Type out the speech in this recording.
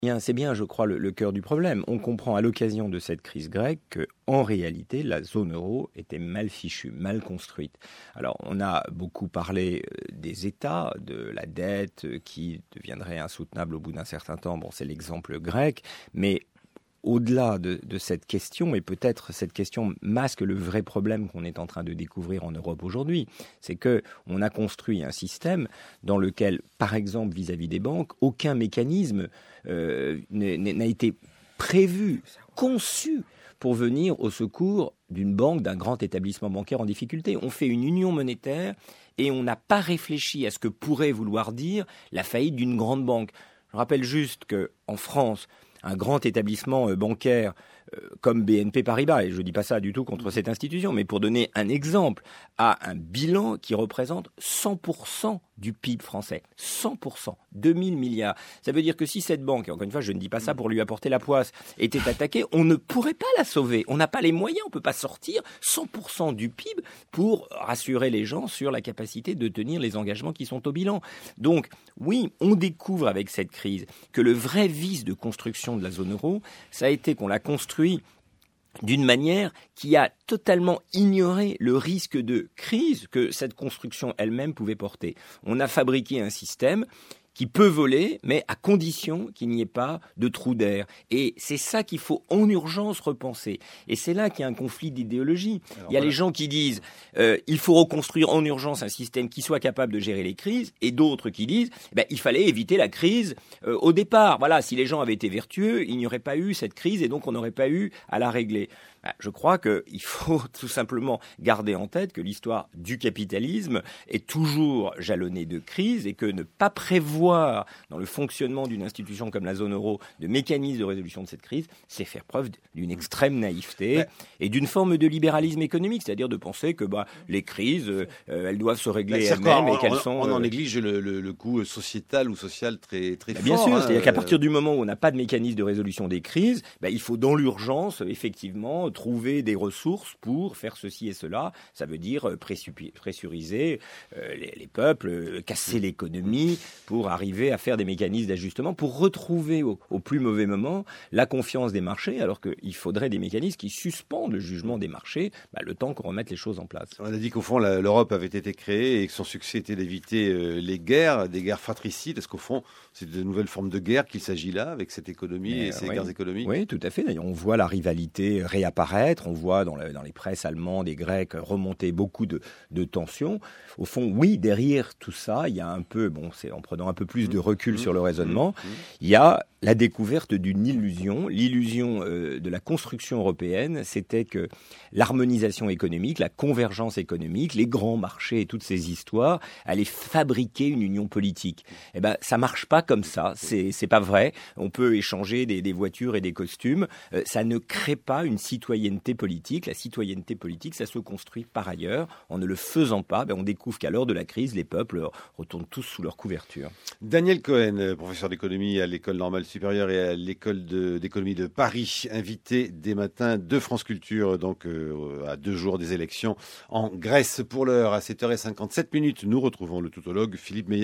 C'est bien, je crois, le cœur du problème. On comprend à l'occasion de cette crise grecque qu'en réalité, la zone euro était mal fichue, mal construite. Alors, on a beaucoup parlé des États, de la dette qui deviendrait insoutenable au bout d'un certain temps. Bon, c'est l'exemple grec, mais au-delà de cette question, et peut-être cette question masque le vrai problème qu'on est en train de découvrir en Europe aujourd'hui, c'est qu'on a construit un système dans lequel, par exemple, vis-à-vis des banques, aucun mécanisme n'a été prévu, conçu pour venir au secours d'une banque, d'un grand établissement bancaire en difficulté. On fait une union monétaire et on n'a pas réfléchi à ce que pourrait vouloir dire la faillite d'une grande banque. Je rappelle juste qu'en France, un grand établissement bancaire comme BNP Paribas, et je ne dis pas ça du tout contre cette institution, mais pour donner un exemple, a un bilan qui représente 100% du PIB français. 100%, 2000 milliards. Ça veut dire que si cette banque, et encore une fois, je ne dis pas ça pour lui apporter la poisse, était attaquée, on ne pourrait pas la sauver. On n'a pas les moyens, on ne peut pas sortir 100% du PIB pour rassurer les gens sur la capacité de tenir les engagements qui sont au bilan. Donc, oui, on découvre avec cette crise que le vrai vice de construction de la zone euro, ça a été qu'on l'a construit d'une manière qui a totalement ignoré le risque de crise que cette construction elle-même pouvait porter. On a fabriqué un système qui peut voler, mais à condition qu'il n'y ait pas de trou d'air. Et c'est ça qu'il faut en urgence repenser. Et c'est là qu'il y a un conflit d'idéologie. Il y a les gens qui disent il faut reconstruire en urgence un système qui soit capable de gérer les crises, et d'autres qui disent il fallait éviter la crise au départ. Voilà, si les gens avaient été vertueux, il n'y aurait pas eu cette crise et donc on n'aurait pas eu à la régler. Je crois qu'il faut tout simplement garder en tête que l'histoire du capitalisme est toujours jalonnée de crises et que ne pas prévoir dans le fonctionnement d'une institution comme la zone euro de mécanismes de résolution de cette crise, c'est faire preuve d'une extrême naïveté et d'une forme de libéralisme économique, c'est-à-dire de penser que les crises, elles doivent se régler elles-mêmes et qu'elles sont... On en néglige le coût sociétal ou social très, très fort. Bien sûr, c'est-à-dire qu'à partir du moment où on n'a pas de mécanisme de résolution des crises, il faut dans l'urgence, effectivement, trouver des ressources pour faire ceci et cela. Ça veut dire pressuriser les peuples, casser l'économie pour arriver à faire des mécanismes d'ajustement, pour retrouver au plus mauvais moment la confiance des marchés, alors qu'il faudrait des mécanismes qui suspendent le jugement des marchés le temps qu'on remette les choses en place. On a dit qu'au fond, l'Europe avait été créée et que son succès était d'éviter les guerres, des guerres fratricides. Est-ce qu'au fond, c'est de nouvelles formes de guerre qu'il s'agit là, avec cette économie et ces guerres économiques ? Oui, tout à fait. D'ailleurs, on voit la rivalité réapparaître. On voit dans les presses allemandes et grecques remonter beaucoup de tensions. Au fond, oui, derrière tout ça, il y a un peu, c'est en prenant un peu plus de recul sur le raisonnement, il y a la découverte d'une illusion. L'illusion de la construction européenne, c'était que l'harmonisation économique, la convergence économique, les grands marchés et toutes ces histoires allaient fabriquer une union politique. Ça marche pas comme ça. C'est pas vrai. On peut échanger des voitures et des costumes. Ça ne crée pas une citoyenneté politique. La citoyenneté politique, ça se construit par ailleurs. En ne le faisant pas, on découvre qu'à l'heure de la crise, les peuples retournent tous sous leur couverture. Daniel Cohen, professeur d'économie à l'École normale supérieure et à l'École d'économie de Paris, invité des matins de France Culture, donc à 2 jours des élections en Grèce. Pour l'heure, à 7h57, nous retrouvons le toutologue Philippe Meillat.